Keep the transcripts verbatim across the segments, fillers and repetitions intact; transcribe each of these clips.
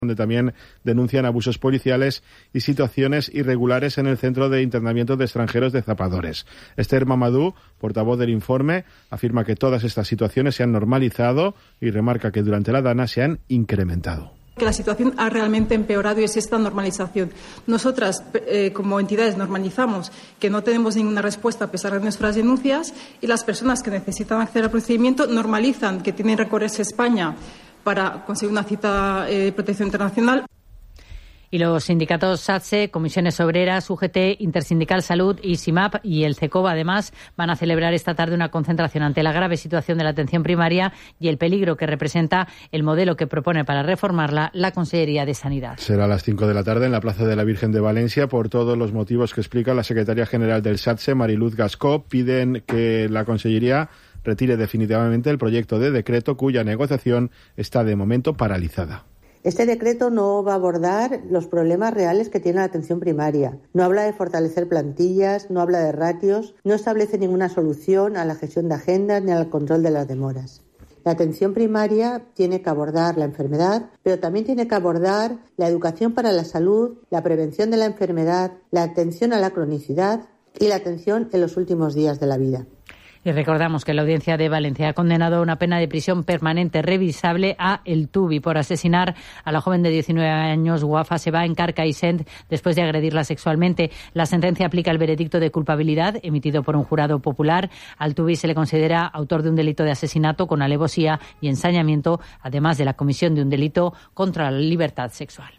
donde también denuncian abusos policiales y situaciones irregulares en el Centro de Internamiento de Extranjeros de Zapadores. Esther Mamadou, portavoz del informe, afirma que todas estas situaciones se han normalizado y remarca que durante la Dana se han incrementado. Que la situación ha realmente empeorado y es esta normalización. Nosotras, eh, como entidades, normalizamos que no tenemos ninguna respuesta a pesar de nuestras denuncias, y las personas que necesitan acceder al procedimiento normalizan que tienen que recorrerse a España para conseguir una cita de eh, protección internacional. Y los sindicatos SATSE, Comisiones Obreras, U G T, Intersindical Salud y SIMAP y el CECOBA, además, van a celebrar esta tarde una concentración ante la grave situación de la atención primaria y el peligro que representa el modelo que propone para reformarla la Consellería de Sanidad. Será a las cinco de la tarde en la Plaza de la Virgen de Valencia por todos los motivos que explica la secretaria general del SATSE, Mariluz Gascó. Piden que la Consellería retire definitivamente el proyecto de decreto cuya negociación está de momento paralizada. Este decreto no va a abordar los problemas reales que tiene la atención primaria. No habla de fortalecer plantillas, no habla de ratios, no establece ninguna solución a la gestión de agendas ni al control de las demoras. La atención primaria tiene que abordar la enfermedad, pero también tiene que abordar la educación para la salud, la prevención de la enfermedad, la atención a la cronicidad y la atención en los últimos días de la vida. Y recordamos que la Audiencia de Valencia ha condenado a una pena de prisión permanente revisable a El Tubi por asesinar a la joven de diecinueve años, Wafa Seba, en Carcaixent, después de agredirla sexualmente. La sentencia aplica el veredicto de culpabilidad emitido por un jurado popular. Al Tubi se le considera autor de un delito de asesinato con alevosía y ensañamiento, además de la comisión de un delito contra la libertad sexual.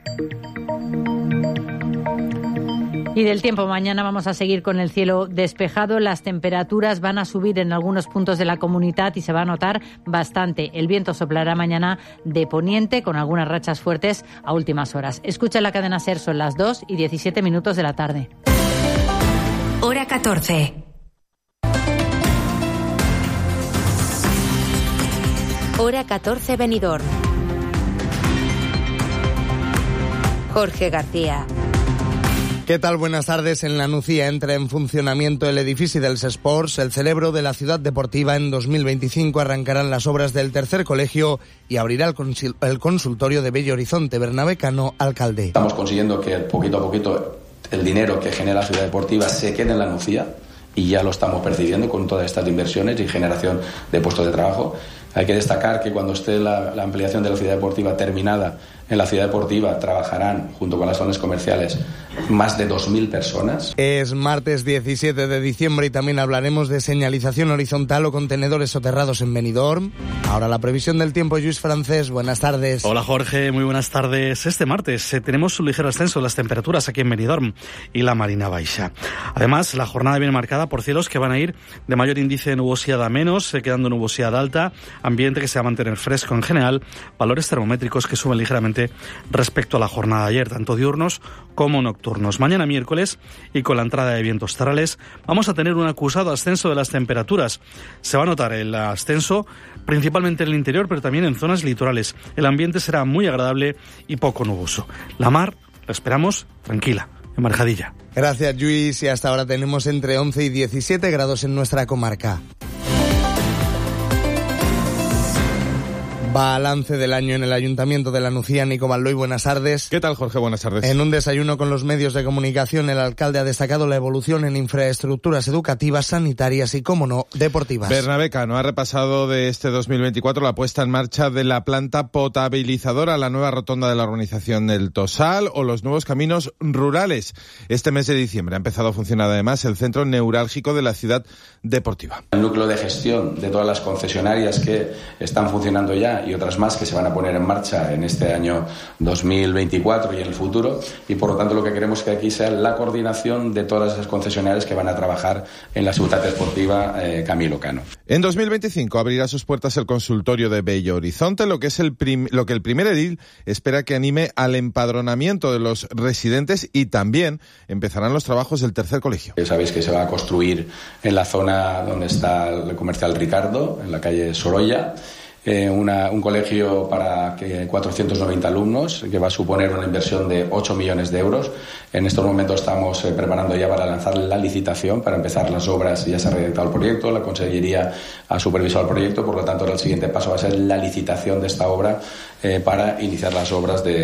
Y del tiempo, mañana vamos a seguir con el cielo despejado. Las temperaturas van a subir en algunos puntos de la comunidad y se va a notar bastante. El viento soplará mañana de poniente con algunas rachas fuertes a últimas horas. Escucha la cadena SER, son las dos y diecisiete minutos de la tarde. Hora catorce. Hora catorce, Benidorm. Jorge García. ¿Qué tal? Buenas tardes. En la Nucía entra en funcionamiento el edifici dels Esports, el cerebro de la ciudad deportiva. En dos mil veinticinco arrancarán las obras del tercer colegio y abrirá el, consil- el consultorio de Bello Horizonte. Bernabé Cano, alcalde. Estamos consiguiendo que poquito a poquito el dinero que genera la ciudad deportiva se quede en la Nucía, y ya lo estamos percibiendo con todas estas inversiones y generación de puestos de trabajo. Hay que destacar que cuando esté la, la ampliación de la ciudad deportiva terminada, en la ciudad deportiva trabajarán, junto con las zonas comerciales, más de dos mil personas. Es martes diecisiete de diciembre y también hablaremos de señalización horizontal o contenedores soterrados en Benidorm. Ahora la previsión del tiempo, Lluís Francés, buenas tardes. Hola Jorge, muy buenas tardes. Este martes eh, tenemos un ligero ascenso de las temperaturas aquí en Benidorm y la Marina Baixa. Además, la jornada viene marcada por cielos que van a ir de mayor índice de nubosidad a menos, eh, quedando nubosidad alta, ambiente que se va a mantener fresco en general, valores termométricos que suben ligeramente respecto a la jornada de ayer, tanto diurnos como nocturnos. Mañana miércoles, y con la entrada de vientos tarales, vamos a tener un acusado ascenso de las temperaturas. Se va a notar el ascenso principalmente en el interior, pero también en zonas litorales. El ambiente será muy agradable y poco nuboso. La mar la esperamos tranquila, embarjadilla. Gracias, Lluís. Y hasta ahora tenemos entre once y diecisiete grados en nuestra comarca. Balance del año en el Ayuntamiento de la Nucía. Nico Balloy, buenas tardes. ¿Qué tal, Jorge? Buenas tardes. En un desayuno con los medios de comunicación, el alcalde ha destacado la evolución en infraestructuras educativas, sanitarias y, como no, deportivas. Bernabé Cano ha repasado de este dos mil veinticuatro la puesta en marcha de la planta potabilizadora, la nueva rotonda de la urbanización del Tosal o los nuevos caminos rurales. Este mes de diciembre ha empezado a funcionar además el centro neurálgico de la ciudad deportiva. El núcleo de gestión de todas las concesionarias que están funcionando ya y otras más que se van a poner en marcha en este año dos mil veinticuatro y en el futuro, y por lo tanto lo que queremos es que aquí sea la coordinación de todas esas concesionarias que van a trabajar en la ciudad deportiva eh, Camilo Cano. En dos mil veinticinco abrirá sus puertas el consultorio de Bello Horizonte, lo que es el prim- lo que el primer edil espera que anime al empadronamiento de los residentes, y también empezarán los trabajos del tercer colegio. Sabéis que se va a construir en la zona donde está el comercial Ricardo, en la calle Sorolla. eh, una, un colegio para que cuatrocientos noventa alumnos, que va a suponer una inversión de ocho millones de euros. En estos momentos estamos eh, preparando ya para lanzar la licitación, para empezar las obras. Ya se ha redactado el proyecto, la Consellería ha supervisado el proyecto, por lo tanto, ahora el siguiente paso va a ser la licitación de esta obra eh, para iniciar las obras de